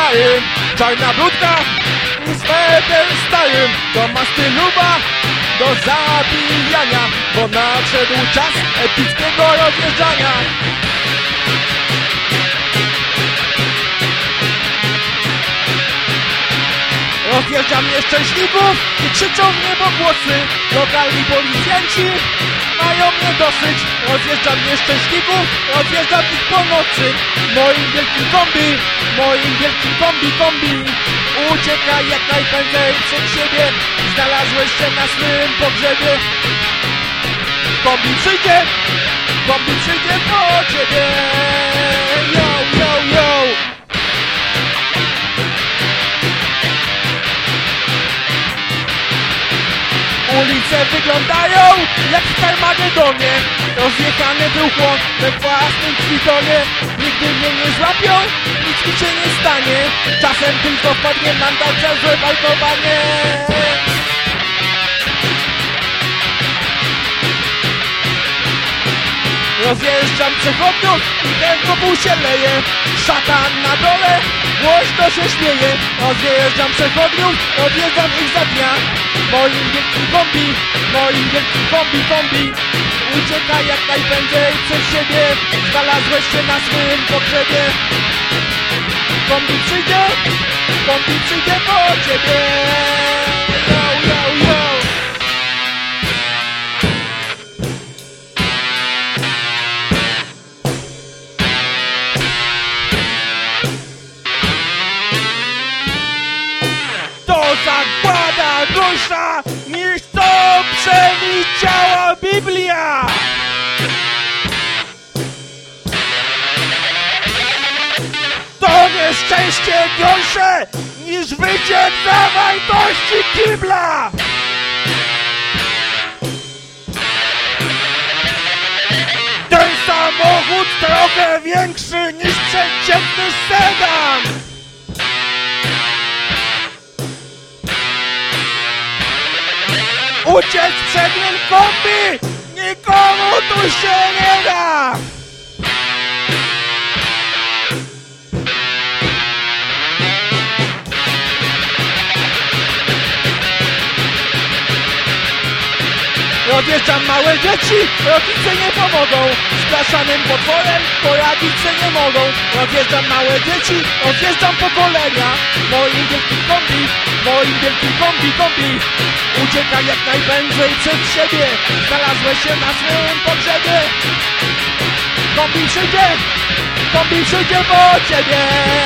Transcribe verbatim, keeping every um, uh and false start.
style, czarna brudka i sweter style. To ma styluba do zabijania, bo nadszedł czas epickiego rozjeżdżania. Rozjeżdżam nieszczęśników i krzyczą w niebo głosy. Lokalni policjanci mają mnie dosyć. Rozjeżdżam nieszczęśników, rozjeżdżam ich po nocy. Moim wielkim kombi, moim wielkim kombi, kombi uciekaj jak najprędzej przed siebie. Znalazłeś się na swym pogrzebie. Kombi przyjdzie, kombi przyjdzie po ciebie. Yo, yo, yo. Ulice wyglądają jak w Armagedonie. Rozjechany był chłop we własnym kwitonie. Nigdy mnie nie złapią, nic mi się nie stanie. Czasem tylko wpadnie mandat za złe parkowanie. Rozjeżdżam przechodniów i ten kopuł się leje. Szatan na dole głośno się śmieje. Rozjeżdżam przechodniów, odjeżdżam ich za dnia. Moim wielkim kombi, moim wielkim kombi, kombi uciekaj jak najprędzej przed siebie. Znalazłeś się na swym pogrzebie. Kombi przyjdzie, kombi przyjdzie po ciebie. Yo, yo, yo. To zakłada gorsza niż to przewidziała Biblia. To nieszczęście gorsze niż wyciek zawartości kibla. Ten samochód trochę większy niż przeciętny sedan. Uciec przed nim kombi nikomu tu się nie da! Odjeżdżam małe dzieci, rodzice nie pomogą. Zgłaszanym potworem poradzić się nie mogą. Odjeżdżam małe dzieci, odjeżdżam pokolenia. Moim wielkim kombi, moim wielkim kombi, kombi uciekaj jak najprędzej przed siebie. Znalazłeś się na swym pogrzebie. Kombi przyjdzie, kombi przyjdzie po ciebie.